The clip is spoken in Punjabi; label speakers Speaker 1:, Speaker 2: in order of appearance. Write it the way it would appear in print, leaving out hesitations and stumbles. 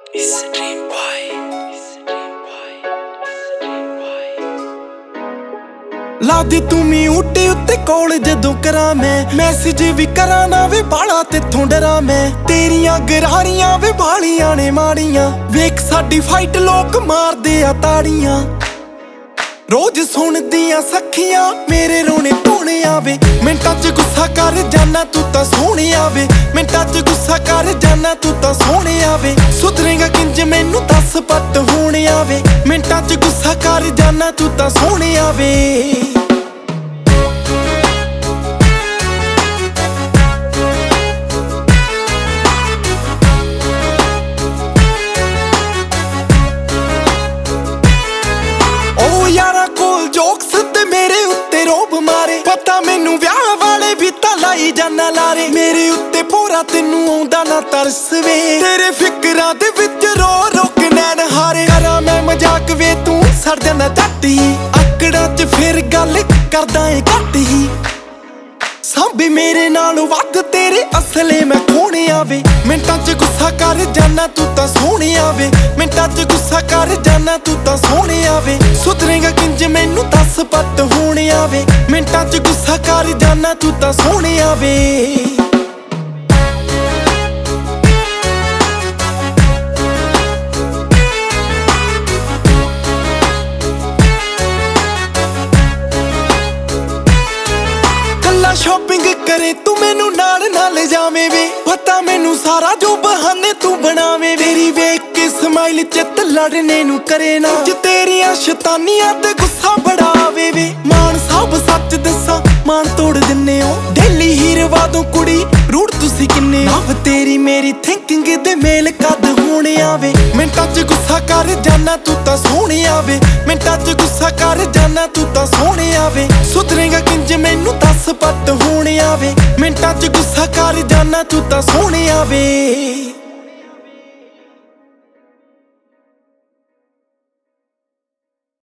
Speaker 1: It's a dream boy.
Speaker 2: ਲਾਦੀ ਤੂੰ ਮਿਊਟੇ ਉੱਤੇ ਕੋਲ ਜਦੋਂ ਕਰਾਂ ਮੈਂ ਮੈਸੇਜ ਵੀ ਕਰਾਂ ਨਾ ਵੇ ਬਾਲਾ ਤੇਥੋਂ ਡਰਾਂ ਮੈਂ ਤੇਰੀਆਂ ਗਰਾਰੀਆਂ ਵੇ ਬਾਲੀਆਂ ਨੇ ਮਾੜੀਆਂ ਵੇਖ ਸਾਡੀ ਫਾਈਟ ਲੋਕ ਮਾਰਦੇ ਆ ਤਾੜੀਆਂ ਰੋਜ਼ ਸੁਣਦੀਆਂ ਸਖੀਆਂ ਮੇਰੇ ਰੋਣੇ ਧੋਣੇ ਆਵੇ ਮਿੰਟਾਂ 'ਚ ਗੁੱਸਾ ਕਰ ਜਾਨਾ ਤੂੰ ਤਾਂ ਸੋਹਣੇ ਆਵੇ ਮਿੰਟਾਂ 'ਚ ਗੁੱਸਾ ਕਰ ਜਾਨਾ ਤੂੰ ਤਾਂ ਸੋਹਣੇ ਆਵੇ ਸੁਧਰੇਗਾ ਕਿੰਜ ਮੈਨੂੰ ਦੱਸ ਪੱਟ ਹੋਣੇ ਆਵੇ ਮਿੰਟਾਂ 'ਚ ਗੁੱਸਾ ਕਰ ਜਾਨਾ ਤੂੰ ਤਾਂ ਸੋਹਣੇ ਆਵੇ ਯਾਰਾ ਕੋਲ ਜੋਕਸ ਤੇ ਮੇਰੇ ਉੱਤੇ ਰੋਬ ਮਾਰੇ ਪਤਾ ਮੈਨੂੰ ਵਿਆਹ ਵਾਲੇ ਵੀ ਤਾਂ ਲਾਈ ਜਾਨਾ ਲਾਰੇ ਮੇਰੇ ਉੱਤੇ ਪੂਰਾ ਤੈਨੂੰ ਆਉਂਦਾ ਨਾ ਤਰਸ ਵੇ ਤੇਰੇ ਫਿਕਰਾਂ ਦੇ ਵਿੱਚ ਰੋ ਰੋ ਕੇ ਨੈਣ ਹਾਰੇ ਕਰਾਂ ਮੈਂ ਮਜ਼ਾਕ ਵੇ ਤੂੰ ਸੜ ਜਾਂਦਾ ਝੱਟ ਹੀ ਆਕੜਾਂ 'ਚ ਫਿਰ ਗੱਲ ਕਰਦਾ ਏ ਘੱਟ ਹੀ ਸਾਂਭੀ ਮੇਰੇ ਨਾਲੋਂ ਵੱਧ ਤੇਰੇ ਅਸਲੇ ਮੈਂ ਖੋਣੇ ਆਵੇ ਮਿੰਟਾਂ 'ਚ ਗੁੱਸਾ ਕਰ ਜਾਨਾ ਤੂੰ ਤਾਂ ਸੋਹਣੇ ਆਵੇ ਮਿੰਟਾਂ 'ਚ ਗੁੱਸਾ ਕਰ ਜਾਨਾ ਤੂੰ ਤਾਂ ਸੋਹਣੇ ਆਵੇ ਸੁਧਰੇਗਾ ਕਿੰਜ ਮੈਨੂੰ ਦੱਸ ਪੱਟ ਹੋਣੇ ਆਵੇ ਮਿੰਟਾਂ 'ਚ ਗੁੱਸਾ ਕਰ ਜਾਨਾ ਤੂੰ ਤਾਂ ਸੋਹਣੇ ਆਵੇ ਸ਼ਾਪਿੰਗ ਕਰੇ ਤੂੰ ਮੈਨੂੰ ਨਾਲ ਨਾਲ ਜਾਵੇਂ ਵੇ ਪਤਾ ਮੈਨੂੰ ਸਾਰਾ ਜੋ ਬਹਾਨੇ ਤੂੰ ਬਣਾਵੇਂ ਮੇਰੀ ਵੇਖ ਕੇ ਸਮਾਈਲ ਚਿੱਤ ਲੜਨੇ ਨੂੰ ਕਰੇ ਨਾ ਜੇ ਤੇਰੀਆਂ ਸ਼ੈਤਾਨੀਆਂ ਤੇ ਗੁੱਸਾ ਬੜਾਵੇ ਵੇ ਮਾਨ ਸਭ ਸੱਚ ਦੱਸਾਂ ਮਾਨ ਤੋੜ ਦਿੰਨੇ ਹੋ ਡੇਲੀ ਹੀਰਵਾ ਤੋਂ ਕੁੜੀ ਰੂੜ ਤੁਸੀਂ ਕਿੰਨੇ ਨਵ ਤੇਰੀ ਮੇਰੀ ਥਿੰਕਿੰਗ ਦੇ ਮੇਲ ਕਦ ਹੋਣੇ ਆਵੇ ਮਿੰਟਾਂ 'ਚ ਗੁੱਸਾ ਕਰ ਜਾਨਾ ਤੂੰ ਤਾਂ ਸੋਹਣੇ ਆਵੇ ਮਿੰਟਾਂ 'ਚ ਗੁੱਸਾ ਕਰ ਜਾਨਾ ਤੂੰ ਤਾਂ ਸੋਹਣੇ ਆਵੇ ਸੁਧਰੇਗਾ ਕਿੰਜ ਮੈਨੂੰ ਦੱਸ ਪੱਟ ਹੋਣੇ ਆਵੇ ਮਿੰਟਾਂ 'ਚ ਗੁੱਸਾ ਕਰ ਜਾਨਾ ਤੂੰ ਤਾਂ ਸੋਹਣੇ ਆਵੇ